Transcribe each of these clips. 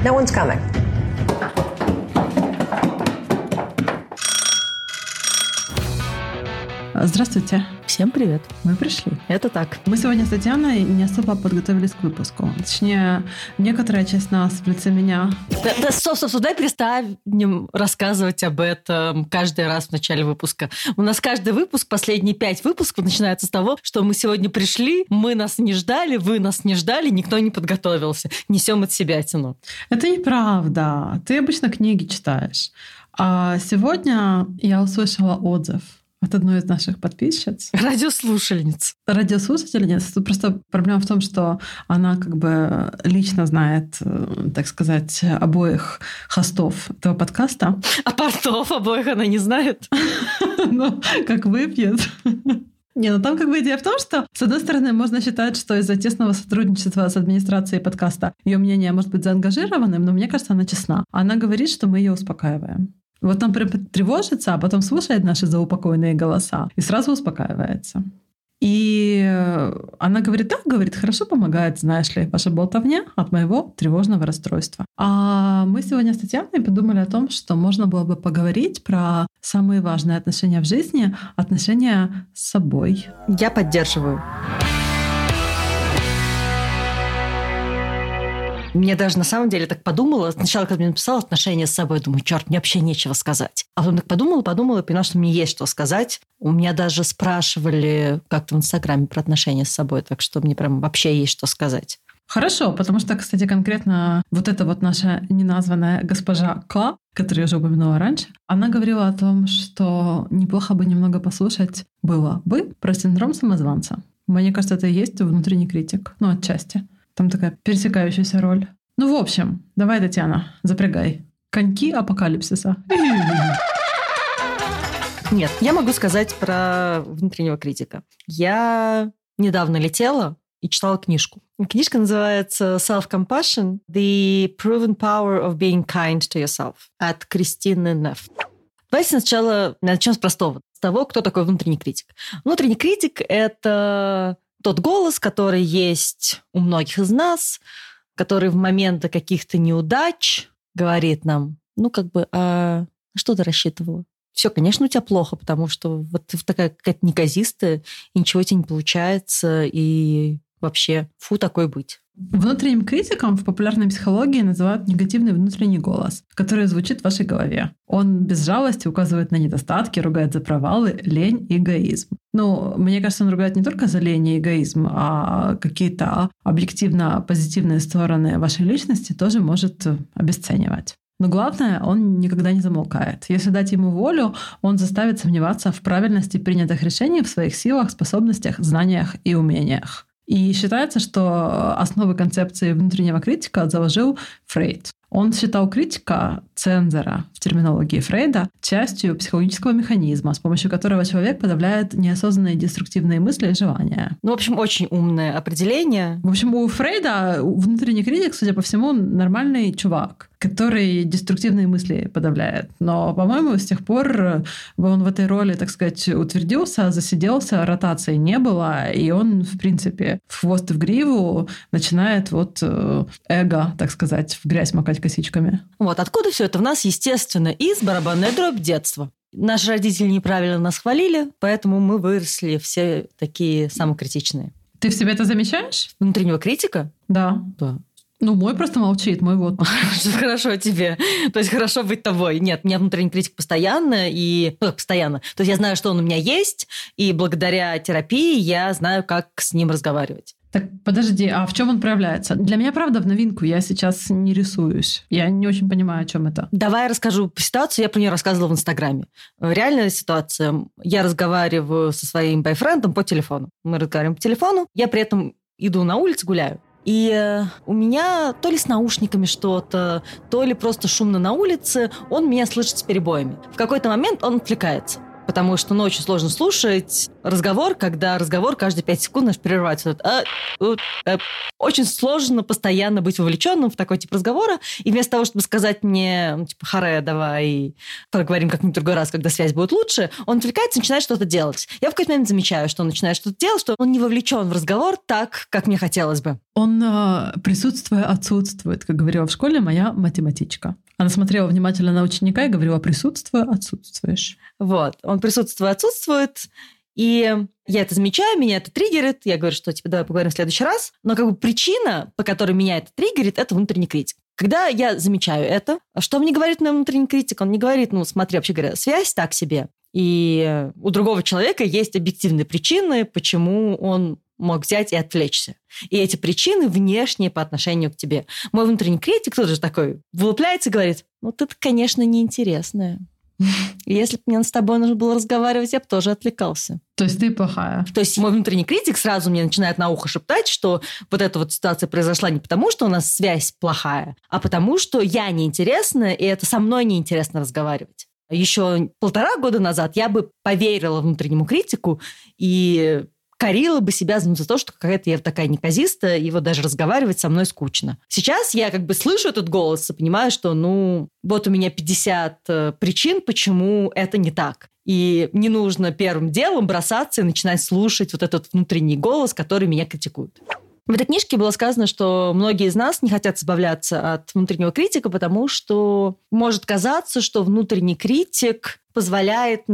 No one's coming. Здравствуйте. Всем привет. Мы пришли. Это так. Мы сегодня с Татьяной не особо подготовились к выпуску. Точнее, некоторая часть нас в лице меня... Стоп, дай перестанем рассказывать об этом каждый раз в начале выпуска. У нас каждый выпуск, последние 5 выпусков начинается с того, что мы сегодня пришли, мы нас не ждали, вы нас не ждали, никто не подготовился. Несем от себя тяну. Это неправда. Ты обычно книги читаешь. А сегодня я услышала отзыв от одной из наших подписчиц. Радиослушательниц. Радиослушательниц. Тут просто проблема в том, что она как бы лично знает, так сказать, обоих хостов этого подкаста. А портов обоих она не знает. Ну, как выпьет. Не, ну там как бы идея в том, что, с одной стороны, можно считать, что из-за тесного сотрудничества с администрацией подкаста ее мнение может быть заангажированным, но мне кажется, она честна. Она говорит, что мы ее успокаиваем. Вот там прям тревожится, а потом слушает наши заупокойные голоса и сразу успокаивается. И она говорит, да, говорит, хорошо помогает, знаешь ли, ваша болтовня от моего тревожного расстройства. А мы сегодня с Татьяной подумали о том, что можно было бы поговорить про самые важные отношения в жизни, отношения с собой. Я поддерживаю. Мне даже на самом деле так подумала. Сначала, когда мне написала отношения с собой, думаю, черт, мне вообще нечего сказать. А потом так подумала и поняла, что мне есть что сказать. У меня даже спрашивали как-то в Инстаграме про отношения с собой, так что мне прям вообще есть что сказать. Хорошо, потому что, кстати, конкретно вот эта вот наша неназванная госпожа К, которую я уже упомянула раньше, она говорила о том, что неплохо бы немного послушать было бы про синдром самозванца. Мне кажется, это и есть внутренний критик, ну, отчасти. Там такая пересекающаяся роль. Ну, в общем, давай, Татьяна, запрягай. Коньки апокалипсиса. Нет, я могу сказать про внутреннего критика. Я недавно летела и читала книжку. Книжка называется «Self-Compassion. The Proven Power of Being Kind to Yourself» от Кристины Нефф. Давайте сначала начнем с простого. С того, кто такой внутренний критик. Внутренний критик – это тот голос, который есть у многих из нас, который в моменты каких-то неудач говорит нам, а что ты рассчитывала? Все, конечно, у тебя плохо, потому что вот ты такая какая-то неказистая, и ничего тебе не получается, и вообще, фу, такой быть. Внутренним критиком в популярной психологии называют негативный внутренний голос, который звучит в вашей голове. Он без жалости указывает на недостатки, ругает за провалы, лень и эгоизм. Мне кажется, он ругает не только за лень и эгоизм, а какие-то объективно позитивные стороны вашей личности тоже может обесценивать. Но главное, он никогда не замолкает. Если дать ему волю, он заставит сомневаться в правильности принятых решений, в своих силах, способностях, знаниях и умениях. И считается, что основы концепции внутреннего критика заложил Фрейд. Он считал критика, цензора в терминологии Фрейда, частью психологического механизма, с помощью которого человек подавляет неосознанные деструктивные мысли и желания. В общем, очень умное определение. В общем, у Фрейда внутренний критик, судя по всему, нормальный чувак, который деструктивные мысли подавляет. Но, по-моему, с тех пор он в этой роли, так сказать, утвердился, засиделся, ротации не было, и он, в принципе, в хвост и в гриву начинает эго, так сказать, в грязь макать косичками. Вот откуда все это в нас, естественно, из барабанной дробь детства. Наши родители неправильно нас хвалили, поэтому мы выросли все такие самокритичные. Ты в себе это замечаешь? Внутреннего критика? Да. Мой просто молчит, мой вот. Хорошо тебе. То есть хорошо быть тобой. Нет, у меня внутренний критик постоянно. Постоянно. То есть я знаю, что он у меня есть, и благодаря терапии я знаю, как с ним разговаривать. Так, подожди, а в чем он проявляется? Для меня, правда, в новинку. Я сейчас не рисуюсь. Я не очень понимаю, о чем это. Давай я расскажу ситуацию. Я про нее рассказывала в Инстаграме. Реальная ситуация. Я разговариваю со своим бойфрендом по телефону. Мы разговариваем по телефону. Я при этом иду на улицу, гуляю. И у меня то ли с наушниками что-то, то ли просто шумно на улице, он меня слышит с перебоями. В какой-то момент он отвлекается. Потому что очень сложно слушать разговор, когда разговор каждые 5 секунд прерывается. Очень сложно постоянно быть вовлеченным в такой тип разговора. И вместо того, чтобы сказать мне, харе, давай проговорим как-нибудь в другой раз, когда связь будет лучше, он отвлекается и начинает что-то делать. Я в какой-то момент замечаю, что он начинает что-то делать, что он не вовлечен в разговор так, как мне хотелось бы. Он присутствие отсутствует, как говорила в школе моя математичка. Она смотрела внимательно на ученика и говорила: присутствие, отсутствуешь. Вот. Он присутствует, отсутствует. И я это замечаю, меня это триггерит. Я говорю, что давай поговорим в следующий раз. Но причина, по которой меня это триггерит, это внутренний критик. Когда я замечаю это, что мне говорит мой внутренний критик? Он не говорит, смотри, вообще говоря, связь так себе. И у другого человека есть объективные причины, почему он мог взять и отвлечься. И эти причины внешние по отношению к тебе. Мой внутренний критик тоже такой вылупляется и говорит: ты-то, конечно, неинтересная. Если бы мне с тобой нужно было разговаривать, я бы тоже отвлекался. То есть ты плохая. То есть мой внутренний критик сразу мне начинает на ухо шептать, что вот эта вот ситуация произошла не потому, что у нас связь плохая, а потому, что я неинтересная, и это со мной неинтересно разговаривать. Еще 1,5 года назад я бы поверила внутреннему критику и корила бы себя за то, что какая-то я такая неказистая, и даже разговаривать со мной скучно. Сейчас я слышу этот голос и понимаю, что вот у меня 50 причин, почему это не так. И не нужно первым делом бросаться и начинать слушать вот этот внутренний голос, который меня критикует. В этой книжке было сказано, что многие из нас не хотят избавляться от внутреннего критика, потому что может казаться, что внутренний критик позволяет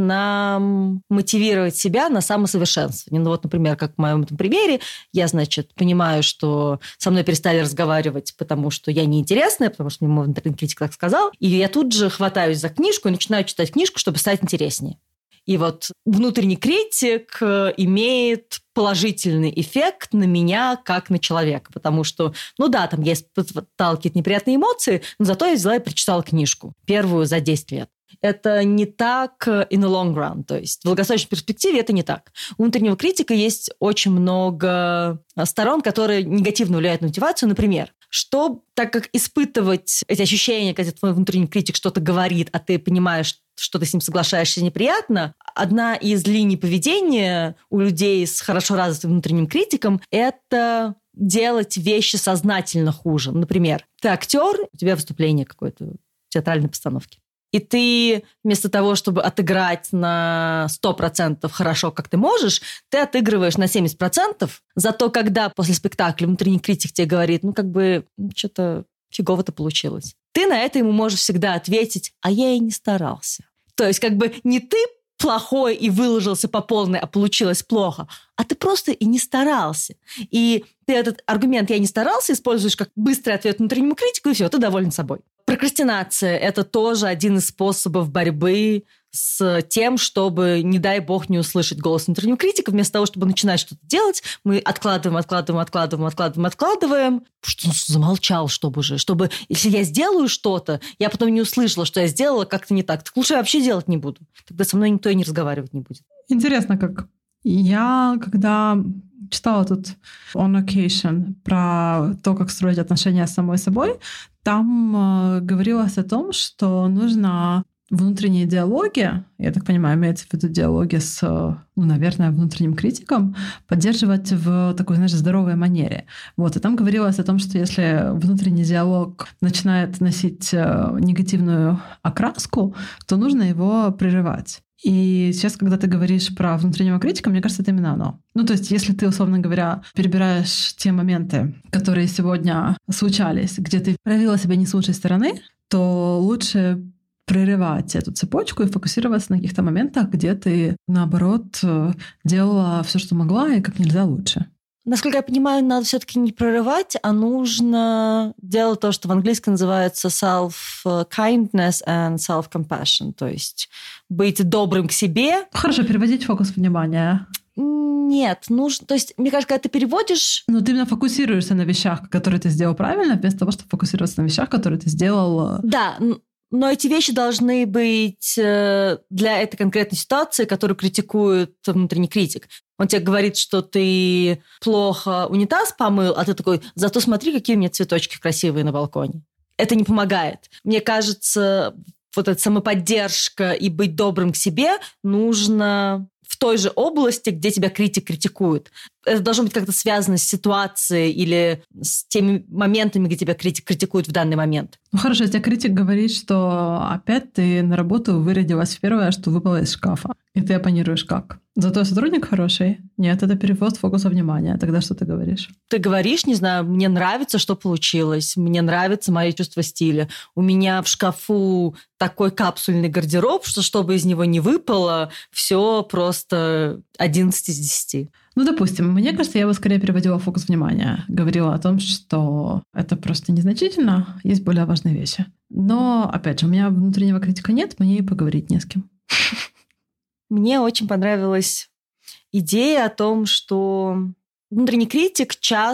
нам мотивировать себя на самосовершенствование. Например, как в моем этом примере, я, понимаю, что со мной перестали разговаривать, потому что я неинтересная, потому что мне мой внутренний критик так сказал, и я тут же хватаюсь за книжку и начинаю читать книжку, чтобы стать интереснее. И внутренний критик имеет положительный эффект на меня, как на человека. Потому что, я испытала какие-то неприятные эмоции, но зато я взяла и прочитала книжку. Первую за 10 лет. Это не так in the long run. То есть в долгосрочной перспективе это не так. У внутреннего критика есть очень много сторон, которые негативно влияют на мотивацию. Например, так как испытывать эти ощущения, когда твой внутренний критик что-то говорит, а ты понимаешь, что ты с ним соглашаешься, неприятно, одна из линий поведения у людей с хорошо развитым внутренним критиком – это делать вещи сознательно хуже. Например, ты актер, у тебя выступление какое-то в театральной постановке. И ты вместо того, чтобы отыграть на 100% хорошо, как ты можешь, ты отыгрываешь на 70%. Зато когда после спектакля внутренний критик тебе говорит, что-то фигово-то получилось, ты на это ему можешь всегда ответить: а я и не старался. То есть не ты плохой и выложился по полной, а получилось плохо, а ты просто и не старался. И ты этот аргумент «я не старался» используешь как быстрый ответ внутреннему критику, и все, ты доволен собой. Прокрастинация – это тоже один из способов борьбы с тем, чтобы, не дай бог, не услышать голос внутреннего критика. Вместо того, чтобы начинать что-то делать, мы откладываем. Что замолчал, чтобы если я сделаю что-то, я потом не услышала, что я сделала как-то не так лучше я вообще делать не буду. Тогда со мной никто и не разговаривать не будет. Интересно, как. Я, когда читала тут On Occasion про то, как строить отношения с самой собой, там говорилось о том, что нужно внутренние диалоги, я так понимаю, имеется в виду диалоги с, наверное, внутренним критиком, поддерживать в такой, здоровой манере. И там говорилось о том, что если внутренний диалог начинает носить негативную окраску, то нужно его прерывать. И сейчас, когда ты говоришь про внутреннего критика, мне кажется, это именно оно. То есть, если ты, условно говоря, перебираешь те моменты, которые сегодня случались, где ты проявила себя не с лучшей стороны, то лучше прерывать эту цепочку и фокусироваться на каких-то моментах, где ты, наоборот, делала все, что могла, и как нельзя лучше. Насколько я понимаю, надо все-таки не прерывать, а нужно делать то, что в английском называется self-kindness and self-compassion, то есть быть добрым к себе. Хорошо, переводить фокус внимания. Нет, нужно... То есть, мне кажется, когда ты переводишь... Ты именно фокусируешься на вещах, которые ты сделал правильно, вместо того, чтобы фокусироваться на вещах, которые ты сделал... Да, но эти вещи должны быть для этой конкретной ситуации, которую критикует внутренний критик. Он тебе говорит, что ты плохо унитаз помыл, а ты такой: зато смотри, какие у меня цветочки красивые на балконе. Это не помогает. Мне кажется, вот эта самоподдержка и быть добрым к себе нужно в той же области, где тебя критик критикует. Это должно быть как-то связано с ситуацией или с теми моментами, где тебя критик критикует в данный момент. Ну хорошо, если критик говорит, что опять ты на работу вырядилась в первое, что выпало из шкафа, и ты оппонируешь как? Зато сотрудник хороший? Нет, это перевод фокуса внимания. Тогда что ты говоришь? Ты говоришь, не знаю, мне нравится, что получилось, мне нравится мое чувство стиля. У меня в шкафу такой капсульный гардероб, что чтобы из него не выпало, все просто 11 из 10. Ну, допустим, мне кажется, я бы скорее переводила фокус внимания. Говорила о том, что это просто незначительно, есть более важные вещи. Но, опять же, у меня внутреннего критика нет, мне и поговорить не с кем. Мне очень понравилась идея о том, что внутренний критик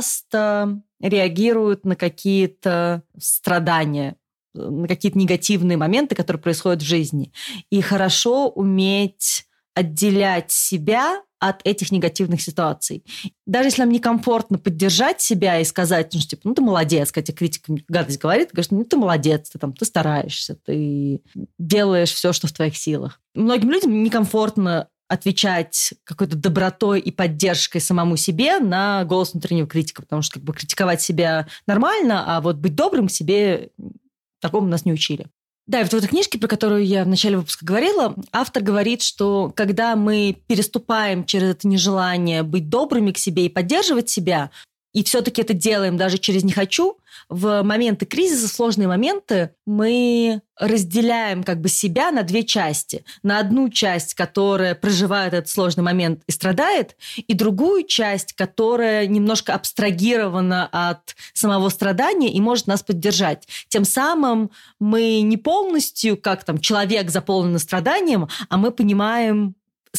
часто реагирует на какие-то страдания, на какие-то негативные моменты, которые происходят в жизни. И хорошо уметь отделять себя от этих негативных ситуаций. Даже если нам некомфортно поддержать себя и сказать, ну, ты молодец, когда тебе критик гадость говорит, говоришь, ну, ты молодец, ты стараешься, ты делаешь все, что в твоих силах. Многим людям некомфортно отвечать какой-то добротой и поддержкой самому себе на голос внутреннего критика, потому что критиковать себя нормально, а вот быть добрым к себе такому нас не учили. Да, и вот в этой книжке, про которую я в начале выпуска говорила, автор говорит, что когда мы переступаем через это нежелание быть добрыми к себе и поддерживать себя, и все-таки это делаем даже через «не хочу», в моменты кризиса, сложные моменты, мы разделяем себя на две части. На одну часть, которая проживает этот сложный момент и страдает, и другую часть, которая немножко абстрагирована от самого страдания и может нас поддержать. Тем самым мы не полностью, как человек, заполненный страданием, а мы понимаем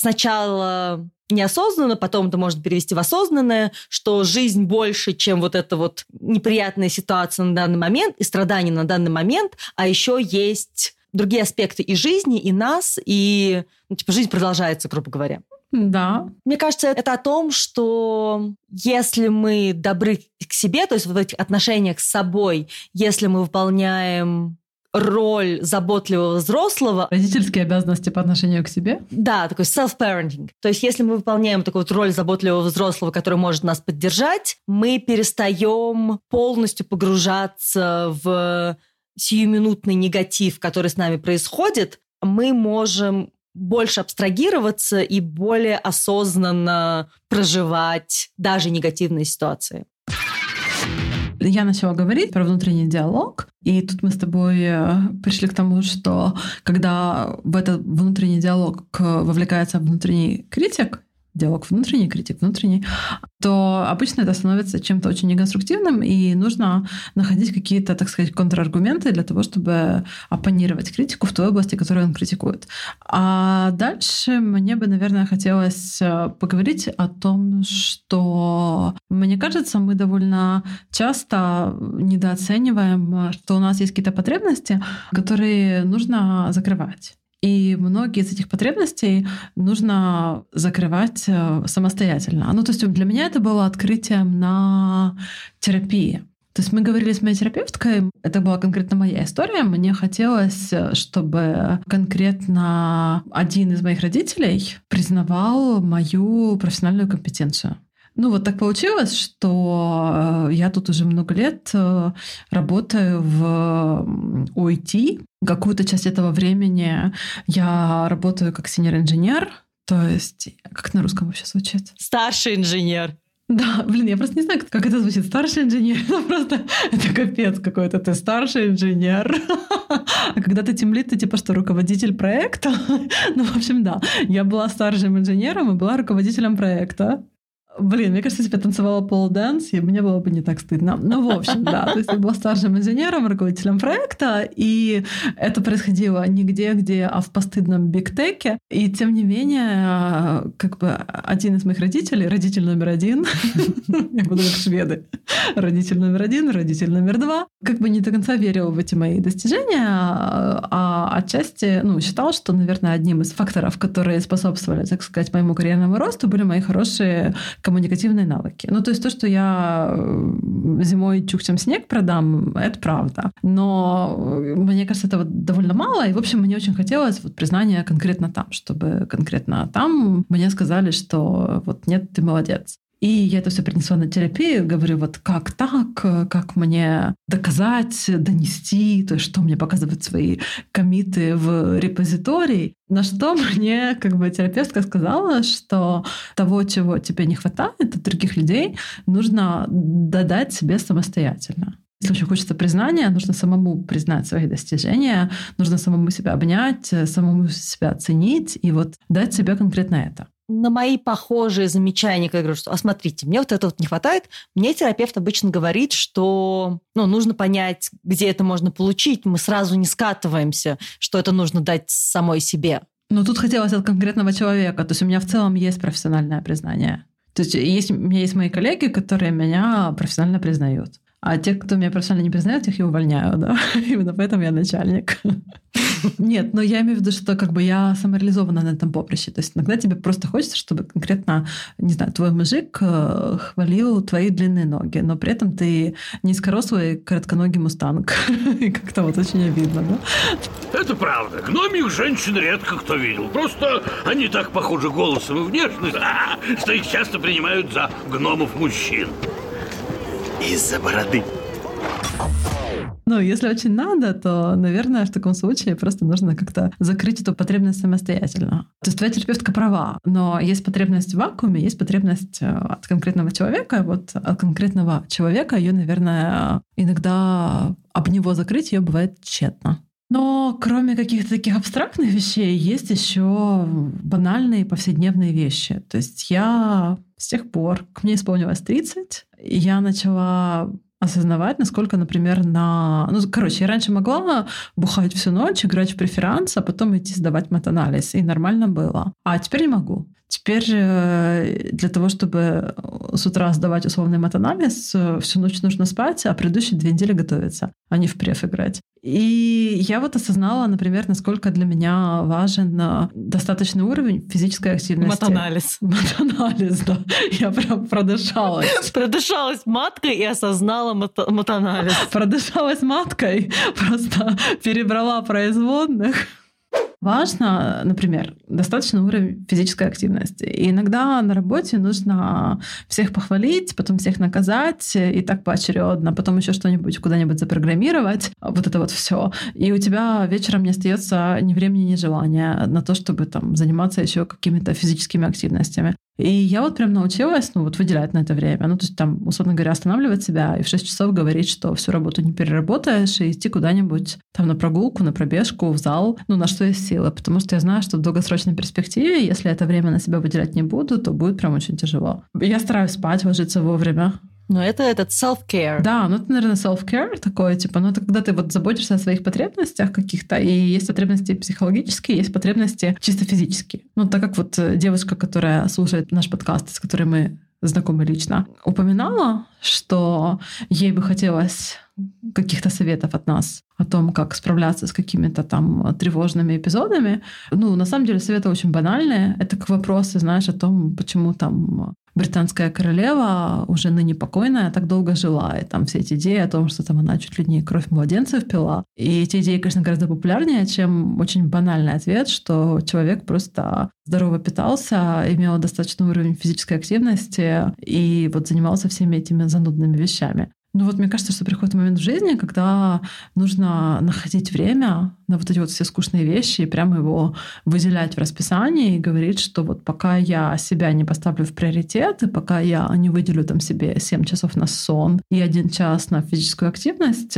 сначала неосознанно, потом это можно перевести в осознанное, что жизнь больше, чем вот эта вот неприятная ситуация на данный момент и страдания на данный момент, а еще есть другие аспекты и жизни, и нас, и жизнь продолжается, грубо говоря. Да. Мне кажется, это о том, что если мы добры к себе, то есть в этих отношениях с собой, если мы выполняем роль заботливого взрослого. Родительские обязанности по отношению к себе? Да, такой self-parenting. То есть если мы выполняем такую вот роль заботливого взрослого, который может нас поддержать, мы перестаем полностью погружаться в сиюминутный негатив, который с нами происходит. Мы можем больше абстрагироваться и более осознанно проживать даже негативные ситуации. Я начала говорить про внутренний диалог, и тут мы с тобой пришли к тому, что когда в этот внутренний диалог вовлекается внутренний критик, диалог внутренний, критик внутренний, то обычно это становится чем-то очень неконструктивным, и нужно находить какие-то, так сказать, контраргументы для того, чтобы оппонировать критику в той области, которую он критикует. А дальше мне бы, наверное, хотелось поговорить о том, что, мне кажется, мы довольно часто недооцениваем, что у нас есть какие-то потребности, которые нужно закрывать. И многие из этих потребностей нужно закрывать самостоятельно. То есть для меня это было открытием на терапии. То есть мы говорили с моей терапевткой, это была конкретно моя история. Мне хотелось, чтобы конкретно один из моих родителей признавал мою профессиональную компетенцию. Вот так получилось, что я тут уже много лет работаю в OIT. Какую-то часть этого времени я работаю как сеньор-инженер, то есть, как на русском вообще звучит? Старший инженер. Да, я просто не знаю, как это звучит. Старший инженер, это капец какой-то. Ты старший инженер. А когда ты тимлид, ты типа что, руководитель проекта? В общем, да. Я была старшим инженером и была руководителем проекта. Мне кажется, если бы я танцевала пол-дэнс, и мне было бы не так стыдно. В общем, да. То есть я была старшим инженером, руководителем проекта, и это происходило не где, а в постыдном бигтеке. И тем не менее, один из моих родителей, родитель номер один, я буду как шведы, родитель номер один, родитель номер два, не до конца верил в эти мои достижения, а отчасти считал, что, наверное, одним из факторов, которые способствовали, так сказать, моему карьерному росту, были мои хорошие коммуникативные навыки. Ну, то есть то, что я зимой чукчам снег продам, это правда. Но мне кажется, этого довольно мало. И, в общем, мне очень хотелось вот признания конкретно там, чтобы конкретно там мне сказали, что вот нет, ты молодец. И я это все принесла на терапию, говорю, вот как так, как мне доказать, донести, то есть что мне показывать свои коммиты в репозиторий. На что мне терапевтка сказала, что того, чего тебе не хватает от других людей, нужно додать себе самостоятельно. Если очень хочется признания, нужно самому признать свои достижения, нужно самому себя обнять, самому себя оценить и вот дать себе конкретно это. На мои похожие замечания, когда я говорю, что, смотрите, мне вот этого не хватает, мне терапевт обычно говорит, что нужно понять, где это можно получить, мы сразу не скатываемся, что это нужно дать самой себе. Но тут хотелось от конкретного человека, то есть у меня в целом есть профессиональное признание. То есть у меня есть мои коллеги, которые меня профессионально признают. А те, кто меня профессионально не признает, их я увольняю, да. Именно поэтому я начальник. Нет, но я имею в виду, что я самореализована на этом поприще. То есть иногда тебе просто хочется, чтобы конкретно, не знаю, твой мужик хвалил твои длинные ноги, но при этом ты низкорослый коротконогий мустанг. И как-то вот очень обидно, да? Это правда. Гномьих женщин редко кто видел. Просто они так похожи голосом и внешностью, что их часто принимают за гномов-мужчин. Из-за бороды. Если очень надо, то, наверное, в таком случае просто нужно как-то закрыть эту потребность самостоятельно. То есть твоя терапевтка права, но есть потребность в вакууме, есть потребность от конкретного человека. Вот от конкретного человека ее, наверное, иногда об него закрыть ее бывает тщетно. Но кроме каких-то таких абстрактных вещей, есть еще банальные повседневные вещи. То есть я с тех пор, как мне исполнилось 30, я начала осознавать, насколько, например, я раньше могла бухать всю ночь, играть в преферанс, а потом идти сдавать мат-анализ, и нормально было. А теперь не могу. Теперь для того, чтобы с утра сдавать условный мат-анализ, всю ночь нужно спать, а предыдущие 2 недели готовиться, а не в преф играть. И я вот осознала, например, насколько для меня важен достаточный уровень физической активности. Мат-анализ. Мат-анализ, да. Я прям продышалась. Продышалась маткой и осознала мат-анализ. Продышалась маткой, просто перебрала производных. Важно, например, достаточный уровень физической активности. И иногда на работе нужно всех похвалить, потом всех наказать, и так поочередно, потом еще что-нибудь куда-нибудь запрограммировать. Вот это вот все. И у тебя вечером не остается ни времени, ни желания на то, чтобы заниматься еще какими-то физическими активностями. И я вот прям научилась, выделять на это время. То есть условно говоря, останавливать себя и в 6 часов говорить, что всю работу не переработаешь, и идти куда-нибудь на прогулку, на пробежку, в зал, на что есть силы. Потому что я знаю, что в долгосрочной перспективе, если это время на себя выделять не буду, то будет прям очень тяжело. Я стараюсь спать, ложиться вовремя. Но это этот self-care. Да, это, наверное, self-care такое, это когда ты заботишься о своих потребностях каких-то, и есть потребности психологические, есть потребности чисто физические. Так как девушка, которая слушает наш подкаст, с которой мы знакомы лично, упоминала, что ей бы хотелось каких-то советов от нас о том, как справляться с какими-то тревожными эпизодами. На самом деле советы очень банальные. Это к вопросу, о том, почему британская королева, уже ныне покойная, так долго жила. И все эти идеи о том, что она чуть ли не кровь младенцев пила. И эти идеи, конечно, гораздо популярнее, чем очень банальный ответ, что человек просто здорово питался, имел достаточный уровень физической активности и занимался всеми этими занудными вещами. Мне кажется, что приходит момент в жизни, когда нужно находить время на эти все скучные вещи и прямо его выделять в расписании и говорить, что пока я себя не поставлю в приоритет, и пока я не выделю себе 7 часов на сон и 1 час на физическую активность,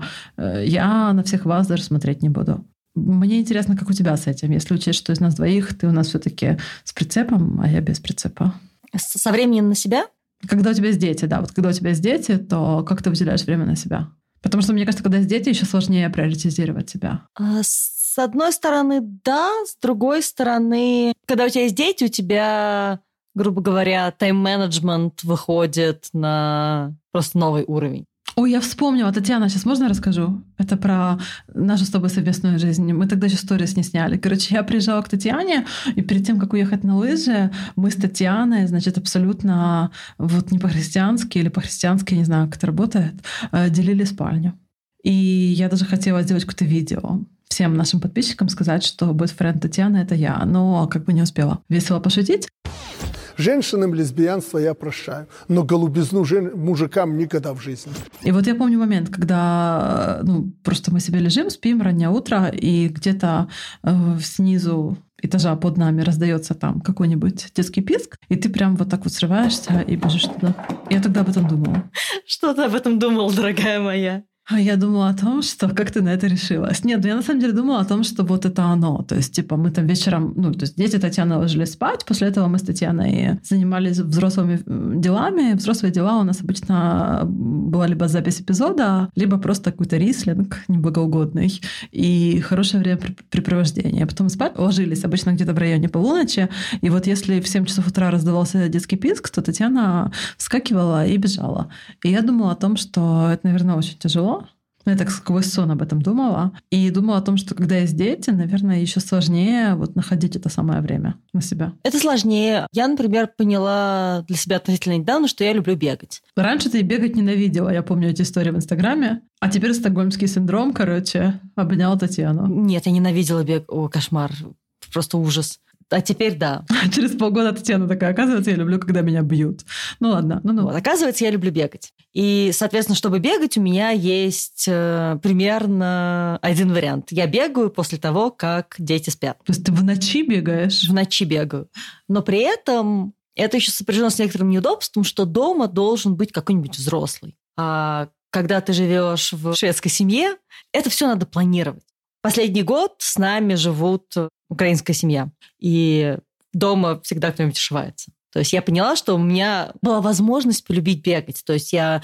я на всех вас даже смотреть не буду. Мне интересно, как у тебя с этим, если учесть, что из нас двоих ты у нас все-таки с прицепом, а я без прицепа. Со временем на себя? Когда у тебя есть дети, да. Когда у тебя есть дети, то как ты выделяешь время на себя? Потому что, мне кажется, когда есть дети, еще сложнее приоритизировать себя. С одной стороны, да. С другой стороны, когда у тебя есть дети, у тебя, грубо говоря, тайм-менеджмент выходит на просто новый уровень. Ой, я вспомнила, Татьяна, сейчас можно расскажу? Это про нашу с тобой совместную жизнь. Мы тогда еще сторис не сняли. Короче, я приезжала к Татьяне, и перед тем, как уехать на лыжи, мы с Татьяной, значит, абсолютно вот не по-христиански или по-христиански, не знаю, как это работает, делили спальню. И я даже хотела сделать какое-то видео, всем нашим подписчикам сказать, что бойфренд Татьяны — это я, но как бы не успела весело пошутить. Женщинам лесбиянство я прощаю, но голубизну мужикам никогда в жизни. И вот я помню момент, когда просто мы себе лежим, спим, раннее утро, и где-то снизу этажа под нами раздается там какой-нибудь детский писк, и ты прям вот так вот срываешься и бежишь туда. Я тогда об этом думала. Что ты об этом думала, дорогая моя? А я думала о том, что как ты на это решилась. Нет, я на самом деле думала о том, что вот это оно. То есть, типа, мы там вечером... то есть дети Татьяны ложились спать. После этого мы с Татьяной занимались взрослыми делами. Взрослые дела у нас обычно была либо запись эпизода, либо просто какой-то рислинг неблагоугодный и хорошее времяпрепровождение. Потом спать ложились обычно где-то в районе полуночи. И вот если в 7 часов утра раздавался детский писк, то Татьяна вскакивала и бежала. И я думала о том, что это, наверное, очень тяжело. Я так сквозь сон об этом думала. И думала о том, что когда есть дети, наверное, еще сложнее вот находить это самое время на себя. Это сложнее. Я, например, поняла для себя относительно недавно, что я люблю бегать. Раньше ты бегать ненавидела. Я помню эти истории в Инстаграме. А теперь стокгольмский синдром, обнял Татьяну. Нет, я ненавидела бег. О, кошмар. Просто ужас. А теперь да. Через полгода Татьяна такая: оказывается, я люблю, когда меня бьют. Ну ладно. Вот, оказывается, я люблю бегать. И, соответственно, чтобы бегать, у меня есть примерно один вариант. Я бегаю после того, как дети спят. То есть ты в ночи бегаешь? В ночи бегаю. Но при этом это еще сопряжено с некоторым неудобством, что дома должен быть какой-нибудь взрослый. А когда ты живешь в шведской семье, это все надо планировать. Последний год с нами живут украинская семья. И дома всегда кто-нибудь ошивается. То есть я поняла, что у меня была возможность полюбить бегать. То есть я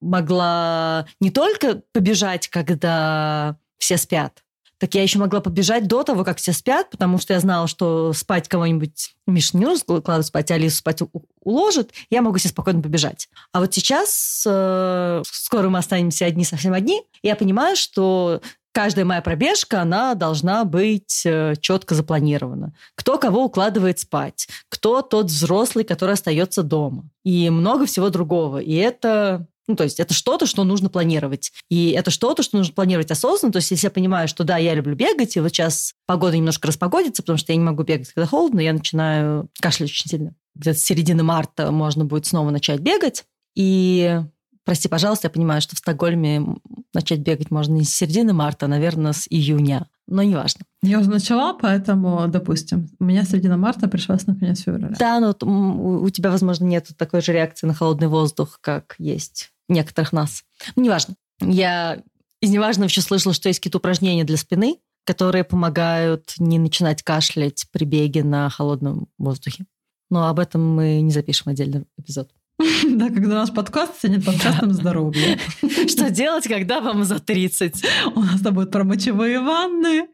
могла не только побежать, когда все спят, так я еще могла побежать до того, как все спят, потому что я знала, что спать кого-нибудь... Миша не нужно укладывать спать, а Алису спать уложит, я могу себе спокойно побежать. А вот сейчас, скоро мы останемся одни, совсем одни, я понимаю, что каждая моя пробежка, она должна быть четко запланирована. Кто кого укладывает спать, кто тот взрослый, который остается дома. И много всего другого. И это... то есть это что-то, что нужно планировать. И это что-то, что нужно планировать осознанно. То есть если я понимаю, что да, я люблю бегать, и вот сейчас погода немножко распогодится, потому что я не могу бегать, когда холодно, я начинаю кашлять очень сильно. Где-то с середины марта можно будет снова начать бегать. И... Прости, пожалуйста, я понимаю, что в Стокгольме начать бегать можно не с середины марта, а, наверное, с июня. Но неважно. Я уже начала, поэтому, допустим, у меня середина марта пришлась на конец февраля. Да, но у тебя, возможно, нет такой же реакции на холодный воздух, как есть у некоторых нас. Ну, неважно. Я из неважного еще слышала, что есть какие-то упражнения для спины, которые помогают не начинать кашлять при беге на холодном воздухе. Но об этом мы не запишем отдельный эпизод. Да, когда наш подкаст станет подкастом здоровья. Что делать, когда вам за 30? У нас там будут про мочевые ванны,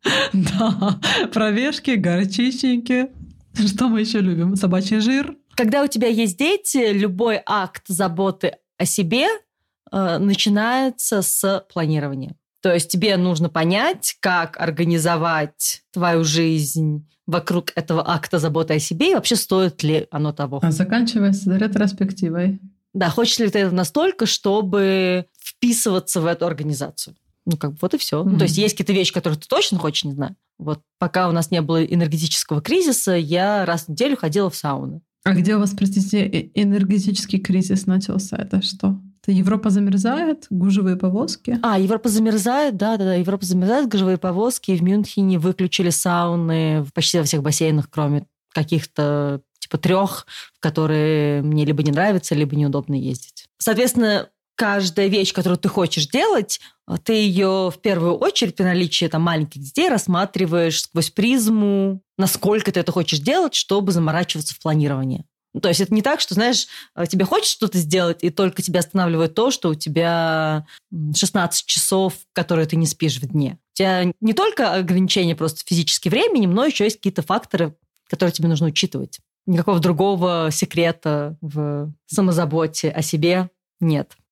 да, про вешки, горчичники. Что мы еще любим? Собачий жир. Когда у тебя есть дети, любой акт заботы о себе начинается с планирования. То есть тебе нужно понять, как организовать твою жизнь вокруг этого акта заботы о себе и вообще стоит ли оно того. А заканчивается ретроспективой. Да, хочешь ли ты это настолько, чтобы вписываться в эту организацию. Вот и все. Mm-hmm. То есть есть какие-то вещи, которые ты точно хочешь, не знаю. Вот пока у нас не было энергетического кризиса, я раз в неделю ходила в сауну. А где у вас, простите, энергетический кризис начался? Это что? Это Европа замерзает, гужевые повозки? Европа замерзает, да. Европа замерзает, гужевые повозки. И в Мюнхене выключили сауны почти во всех бассейнах, кроме каких-то типа 3, в которые мне либо не нравится, либо неудобно ездить. Соответственно, каждая вещь, которую ты хочешь делать, ты ее в первую очередь при наличии маленьких детей рассматриваешь сквозь призму, насколько ты это хочешь делать, чтобы заморачиваться в планировании. То есть это не так, что, знаешь, тебе хочется что-то сделать, и только тебя останавливает то, что у тебя 16 часов, которые ты не спишь в дне. У тебя не только ограничения просто физически времени, но еще есть какие-то факторы, которые тебе нужно учитывать. Никакого другого секрета в самозаботе о себе нет.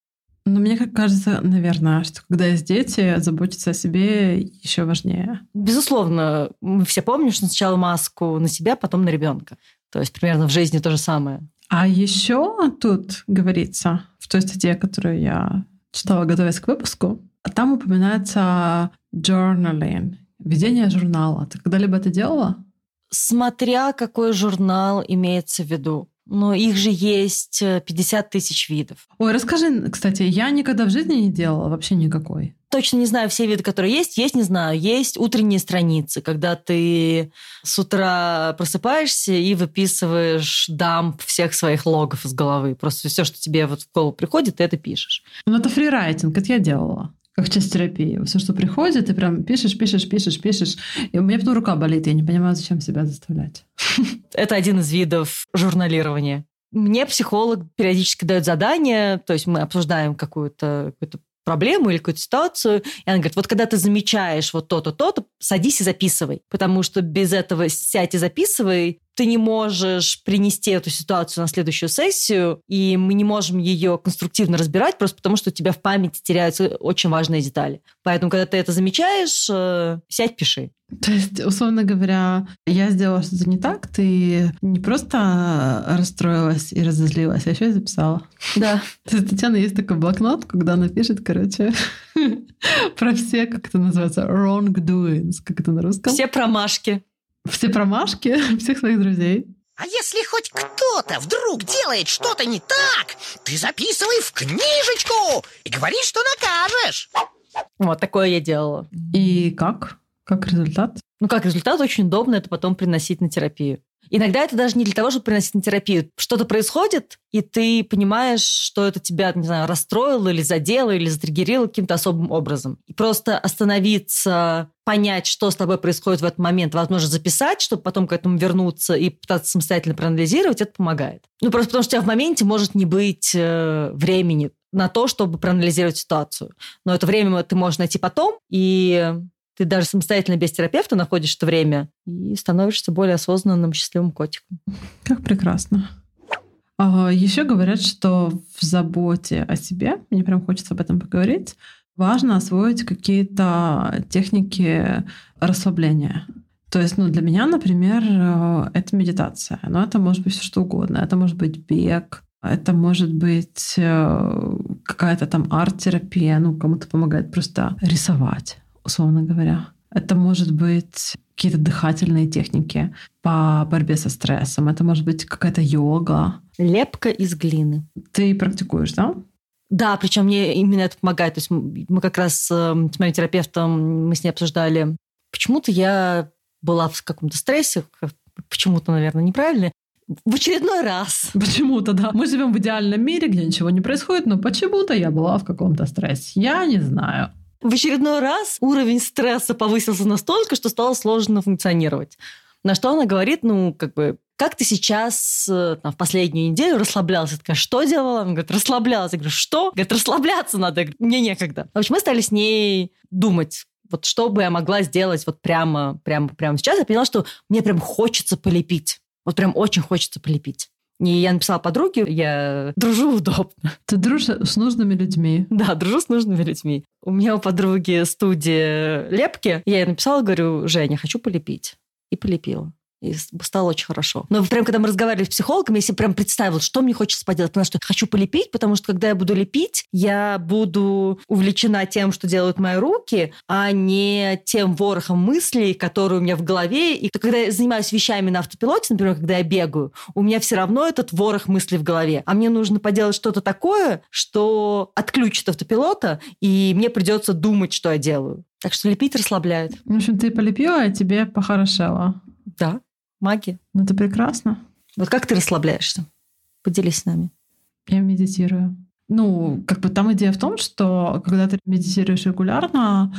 Но мне кажется, наверное, что когда есть дети, заботиться о себе еще важнее. Безусловно, мы все помним, что сначала маску на себя, потом на ребенка. То есть примерно в жизни то же самое. А еще тут говорится, в той статье, которую я читала, готовясь к выпуску, там упоминается journaling, ведение журнала. Ты когда-либо это делала? Смотря какой журнал имеется в виду. Но их же есть 50 тысяч видов. Ой, расскажи, кстати, я никогда в жизни не делала, вообще никакой. Точно не знаю все виды, которые есть. Есть, не знаю. Есть утренние страницы, когда ты с утра просыпаешься и выписываешь дамп всех своих логов из головы. Просто все, что тебе вот в голову приходит, ты это пишешь. Ну, это фрирайтинг, это я делала. Как часть терапии. Все, что приходит, ты прям пишешь. И у меня потом рука болит, я не понимаю, зачем себя заставлять. Это один из видов журналирования. Мне психолог периодически дает задания, то есть мы обсуждаем какую-то проблему или какую-то ситуацию, и она говорит, вот когда ты замечаешь вот то-то, то-то, садись и записывай, потому что без этого сядь и записывай, ты не можешь принести эту ситуацию на следующую сессию, и мы не можем ее конструктивно разбирать, просто потому что у тебя в памяти теряются очень важные детали. Поэтому, когда ты это замечаешь, сядь, пиши. То есть, условно говоря, я сделала что-то не так, ты не просто расстроилась и разозлилась, а еще и записала. Да. То есть, Татьяна есть такой блокнот, когда она пишет, про все, как это называется, wrongdoings, как это на русском? Все промашки. Все промашки всех своих друзей. А если хоть кто-то вдруг делает что-то не так, ты записывай в книжечку и говори, что накажешь. Вот такое я делала. И как? Как результат? Ну, как результат, очень удобно это потом приносить на терапию. Иногда это даже не для того, чтобы приносить на терапию. Что-то происходит, и ты понимаешь, что это тебя, не знаю, расстроило или задело, или затриггерило каким-то особым образом. И просто остановиться, понять, что с тобой происходит в этот момент, возможно, записать, чтобы потом к этому вернуться и пытаться самостоятельно проанализировать, это помогает. Ну, просто потому что у тебя в моменте может не быть времени на то, чтобы проанализировать ситуацию. Но это время ты можешь найти потом, и ты даже самостоятельно без терапевта находишь это время и становишься более осознанным, счастливым котиком. Как прекрасно. Еще говорят, что в заботе о себе, мне прям хочется об этом поговорить, важно освоить какие-то техники расслабления. То есть, для меня, например, это медитация. Но это может быть все что угодно. Это может быть бег, это может быть какая-то там арт-терапия, кому-то помогает просто рисовать, условно говоря. Это может быть какие-то дыхательные техники по борьбе со стрессом. Это может быть какая-то йога. Лепка из глины. Ты практикуешь, да? Да, причем мне именно это помогает. То есть мы как раз с моим терапевтом, мы с ней обсуждали, почему-то я была в каком-то стрессе, почему-то, наверное, неправильно, в очередной раз. Почему-то, да. Мы живем в идеальном мире, где ничего не происходит, но почему-то я была в каком-то стрессе. Я не знаю. В очередной раз уровень стресса повысился настолько, что стало сложно функционировать. На что она говорит, как ты сейчас в последнюю неделю расслаблялась? Я такая, что делала? Она говорит, расслаблялась. Я говорю, что? Говорит, расслабляться надо. Я говорю, мне некогда. В общем, мы стали с ней думать, вот что бы я могла сделать вот прямо сейчас. Я поняла, что мне прям хочется полепить. Вот прям очень хочется полепить. И я написала подруге, я дружу удобно. Ты дружишь с нужными людьми. Да, дружу с нужными людьми. У меня у подруги студия лепки. Я ей написала, говорю, Женя, хочу полепить. И полепила. И стало очень хорошо. Но прям, когда мы разговаривали с психологом, я себе прям представила, что мне хочется поделать. Потому что хочу полепить, потому что, когда я буду лепить, я буду увлечена тем, что делают мои руки, а не тем ворохом мыслей, которые у меня в голове. И когда я занимаюсь вещами на автопилоте, например, когда я бегаю, у меня все равно этот ворох мыслей в голове. А мне нужно поделать что-то такое, что отключит автопилота, и мне придется думать, что я делаю. Так что лепить расслабляет. В общем, ты полепила, а тебе похорошело. Да. Магия. Это прекрасно. Вот как ты расслабляешься? Поделись с нами. Я медитирую. Там идея в том, что когда ты медитируешь регулярно,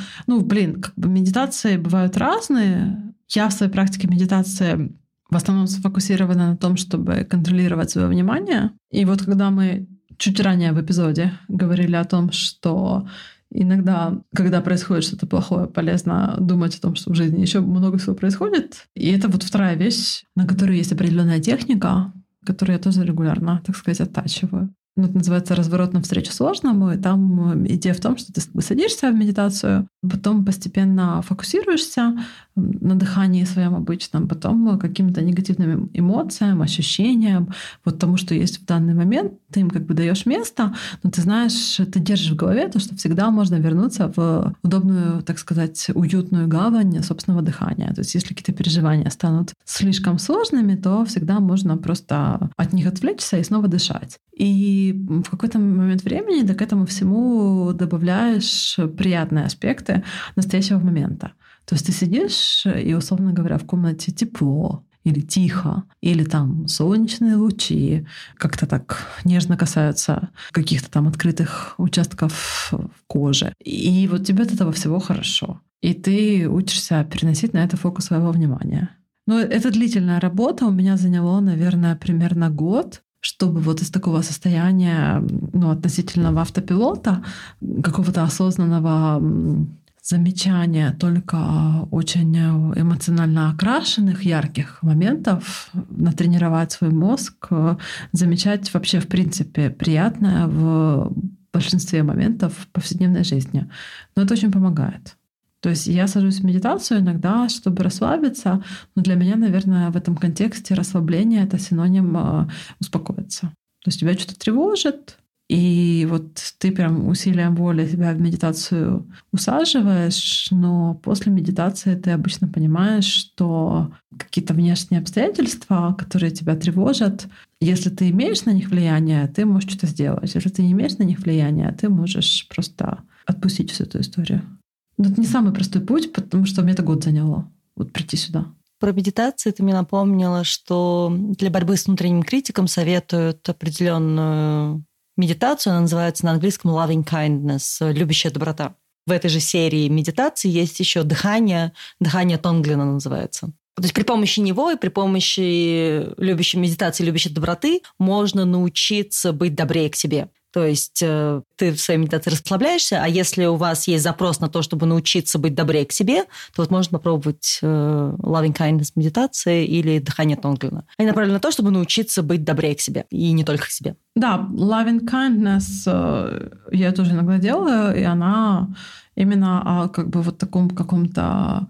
медитации бывают разные. Я в своей практике медитации в основном сфокусирована на том, чтобы контролировать свое внимание. И вот когда мы чуть ранее в эпизоде говорили о том, что иногда, когда происходит что-то плохое, полезно думать о том, что в жизни еще много всего происходит. И это вот вторая вещь, на которую есть определенная техника, которую я тоже регулярно, так сказать, оттачиваю. Ну, это называется «Разворот навстречу сложному». И там идея в том, что ты садишься в медитацию, потом постепенно фокусируешься на дыхании своем обычном, потом каким-то негативным эмоциям, ощущениям, вот тому, что есть в данный момент, ты им как бы даешь место, но ты знаешь, ты держишь в голове то, что всегда можно вернуться в удобную, так сказать, уютную гавань собственного дыхания. То есть если какие-то переживания станут слишком сложными, то всегда можно просто от них отвлечься и снова дышать. И в какой-то момент времени ты к этому всему добавляешь приятные аспекты настоящего момента. То есть ты сидишь, и, условно говоря, в комнате тепло, или тихо, или там солнечные лучи как-то так нежно касаются каких-то там открытых участков кожи. И вот тебе от этого всего хорошо. И ты учишься переносить на это фокус своего внимания. Но это длительная работа. У меня заняло, наверное, примерно год, чтобы вот из такого состояния, ну, относительного автопилота, какого-то осознанного замечания только очень эмоционально окрашенных, ярких моментов, натренировать свой мозг, замечать вообще, в принципе, приятное в большинстве моментов в повседневной жизни. Но это очень помогает. То есть я сажусь в медитацию иногда, чтобы расслабиться, но для меня, наверное, в этом контексте расслабление — это синоним успокоиться. То есть тебя что-то тревожит, и вот ты прям усилием воли себя в медитацию усаживаешь, но после медитации ты обычно понимаешь, что какие-то внешние обстоятельства, которые тебя тревожат, если ты имеешь на них влияние, ты можешь что-то сделать. Если ты не имеешь на них влияния, ты можешь просто отпустить всю эту историю. Но это не самый простой путь, потому что мне это год заняло, вот прийти сюда. Про медитацию ты мне напомнила, что для борьбы с внутренним критиком советуют определенную медитацию, она называется на английском loving kindness, любящая доброта. В этой же серии медитации есть еще дыхание Тонглина называется. То есть при помощи него и при помощи любящей медитации, любящей доброты можно научиться быть добрее к себе. То есть ты в своей медитации расслабляешься, а если у вас есть запрос на то, чтобы научиться быть добрее к себе, то вот можно попробовать loving kindness медитации или дыхание Тонглина. Они направлены на то, чтобы научиться быть добрее к себе, и не только к себе. Да, loving kindness я тоже иногда делаю, и она именно о как бы вот таком каком-то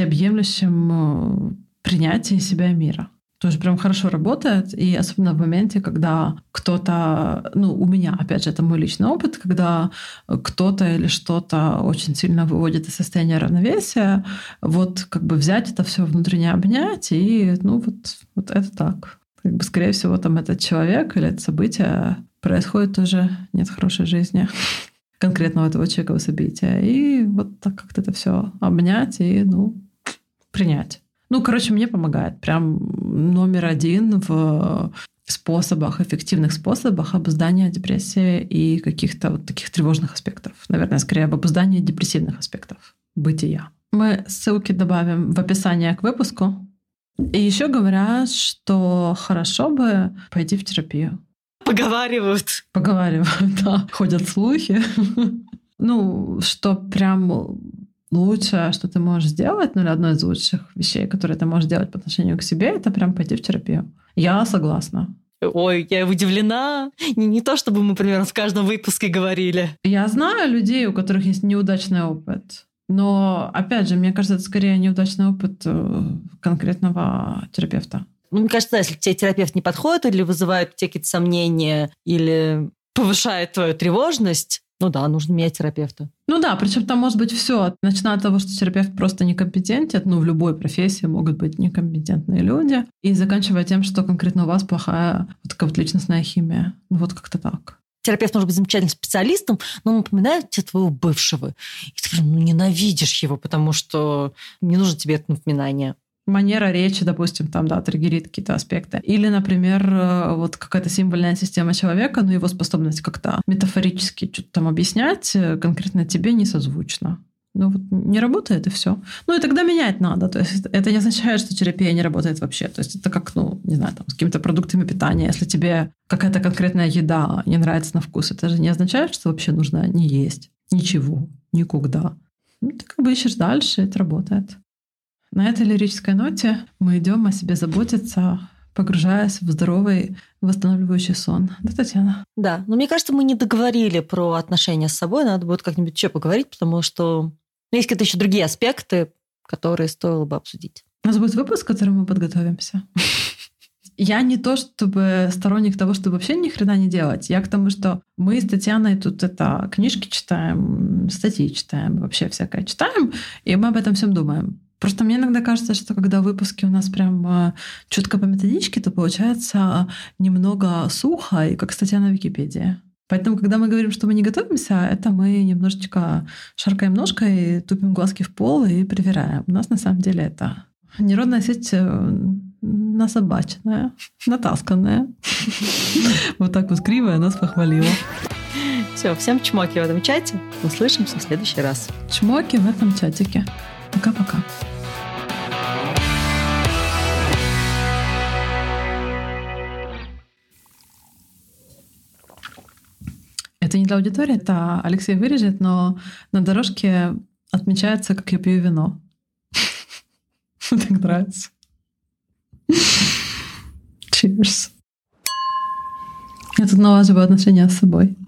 всеобъемлющем принятии себя и мира. Тоже прям хорошо работает, и особенно в моменте, когда кто-то, ну, у меня, опять же, это мой личный опыт, когда кто-то или что-то очень сильно выводит из состояния равновесия, вот как бы взять это все внутренне обнять, и, ну, вот это так. Как бы, скорее всего, там этот человек или это событие происходит тоже нет хорошей жизни конкретного этого человека события. И вот так как-то это все обнять и, ну, принять. Ну, короче, мне помогает. Прям номер один в способах, эффективных способах обуздания депрессии и каких-то вот таких тревожных аспектов. Наверное, скорее об обуздании депрессивных аспектов бытия. Мы ссылки добавим в описание к выпуску. И еще говорят, что хорошо бы пойти в терапию. Поговаривают, да. Ходят слухи. Ну, что прям лучшее, что ты можешь сделать, ну или одно из лучших вещей, которые ты можешь сделать по отношению к себе, это прям пойти в терапию. Я согласна. Ой, я удивлена. Не то, чтобы мы, например, в каждом выпуске говорили. Я знаю людей, у которых есть неудачный опыт. Но, опять же, мне кажется, это скорее неудачный опыт конкретного терапевта. Ну, мне кажется, если тебе терапевт не подходит или вызывает у тебя какие-то сомнения, или повышает твою тревожность, ну да, нужно менять терапевта. Ну да, причем там может быть все, начиная от того, что терапевт просто некомпетентен, ну в любой профессии могут быть некомпетентные люди, и заканчивая тем, что конкретно у вас плохая вот такая вот личностная химия. Ну вот как-то так. Терапевт может быть замечательным специалистом, но он напоминает тебе твоего бывшего. И ты прям ненавидишь его, потому что не нужно тебе это напоминание. Манера речи, допустим, там, да, триггерит какие-то аспекты. Или, например, вот какая-то символьная система человека, но его способность как-то метафорически что-то там объяснять конкретно тебе не созвучно. Ну вот не работает, и все. Ну и тогда менять надо. То есть это не означает, что терапия не работает вообще. То есть это как, ну, не знаю, там, с какими-то продуктами питания. Если тебе какая-то конкретная еда не нравится на вкус, это же не означает, что вообще нужно не есть ничего, никогда. Ну, ты как бы ищешь дальше, это работает. На этой лирической ноте мы идем о себе заботиться погружаясь в здоровый восстанавливающий сон. Да, Татьяна? Да, но мне кажется, мы не договорили про отношения с собой. Надо будет как-нибудь еще поговорить, потому что есть какие-то еще другие аспекты, которые стоило бы обсудить. У нас будет выпуск, к которому мы подготовимся. Я не то чтобы сторонник того, чтобы вообще ни хрена не делать. Я к тому, что мы с Татьяной тут книжки читаем, статьи читаем, вообще всякое читаем, и мы об этом всем думаем. Просто мне иногда кажется, что когда выпуски у нас прям чутко по методичке, то получается немного сухо, и как статья на Википедии. Поэтому, когда мы говорим, что мы не готовимся, это мы немножечко шаркаем ножкой, тупим глазки в пол и проверяем. У нас на самом деле это нейронная сеть насобаченная, натасканная. Вот так вот кривая нас похвалила. Все, всем чмоки в этом чате. Услышимся в следующий раз. Чмоки в этом чатике. Пока-пока. Это не для аудитории, это Алексей вырежет, но на дорожке отмечается, как я пью вино. Так нравится. Cheers. Я тут налаживаю отношения с собой.